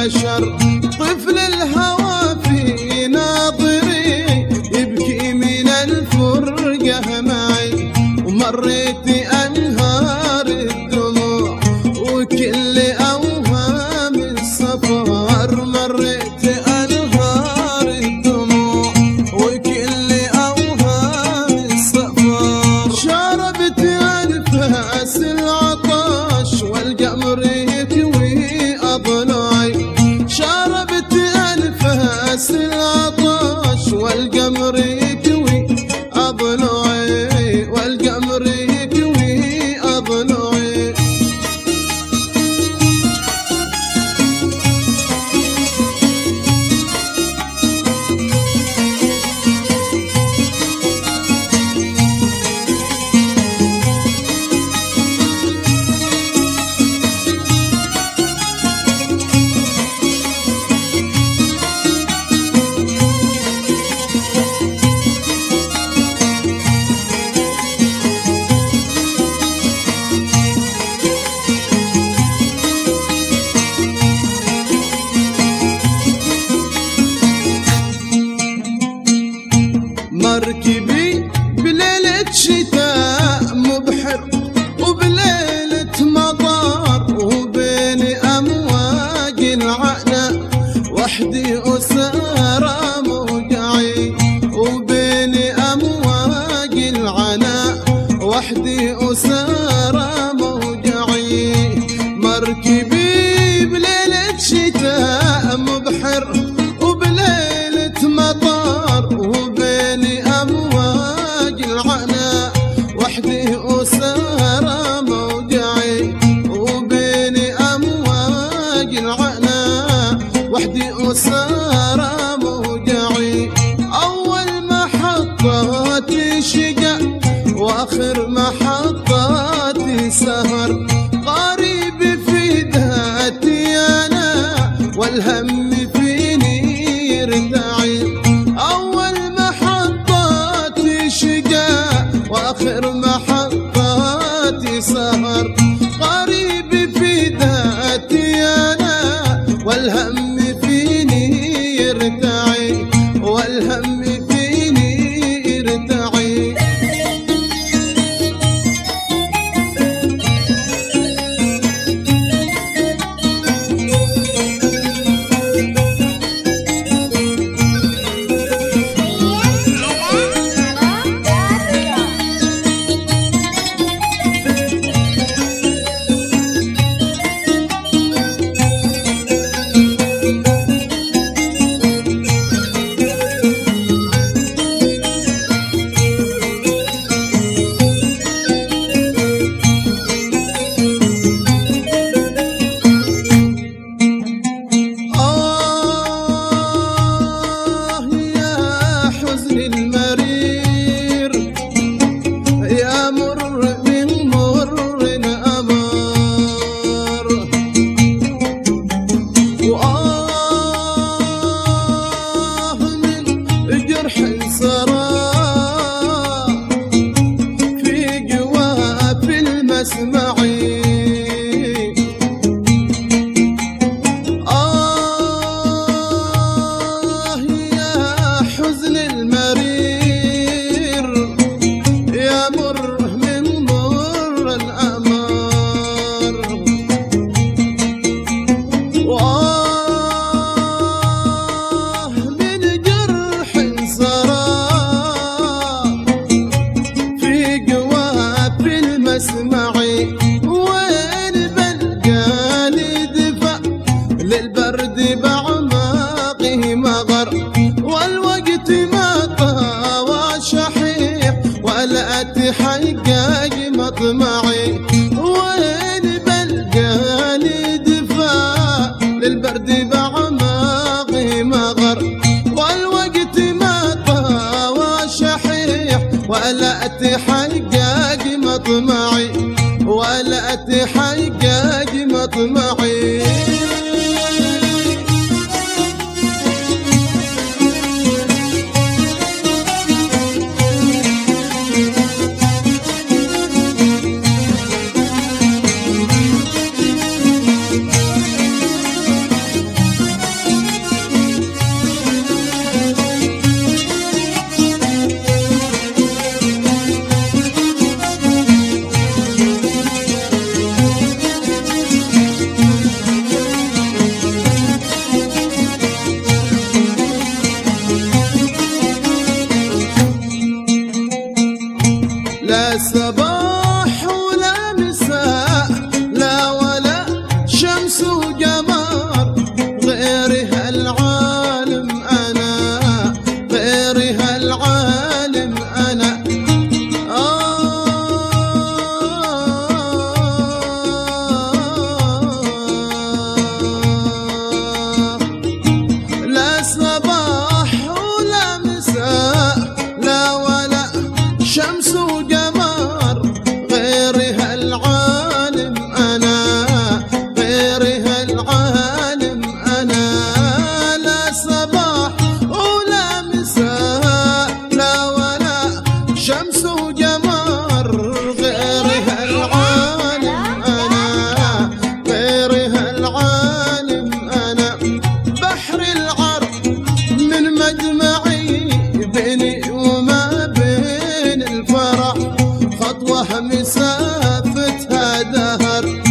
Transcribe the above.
البشر. طفل الهوى في ناظري يبكي من الفرقة معي، ومريت أنهار الدموع وكل أوهام السفر. مريت أنهار الدموع وكل أوهام السفر. شربت أنفاس العطش والقمر يكوي أضلعي. شربت أنفاس العطش والقمر يكوي أضلعي، والقمر يكوي أضلعي. مركبي بليلة شتاء مبحر وبليلة مطار، وبين أمواج العناء وحدي أسارى موجعي. وبين أمواج العناء وحدي أسارى موجعي. مركبي بليلة شتاء مبحر وبليلة مطار، وبين أمواج العناء وحدي أسارى موجعي. وبين أمواج العناء وحدي أسارى موجعي. أول محطاتي شقا وآخر محطاتي سهر. قريب في ذاتي أنا والهم فيني يرتعي. أول محطاتي شقا وآخر محطاتي سهر. قريب في ذاتي أنا والهم فيني يرتعي، والهم فيني يرتعي. اسمعي. يا حزن المرير يا مر من مر الأمر. من جرح سرى في جواب المسمعي. وين بلقى لي دفع للبرد بعماقه مغر. والوقت ما طاوى شحيح ولا أتحقق مطمعي. وين بلقى لي دفع للبرد بعماقه مغر. والوقت ما طاوى شحيح ولا أتحقق مطمعي. ولا أتحقق مطمعي. مسافتها دهر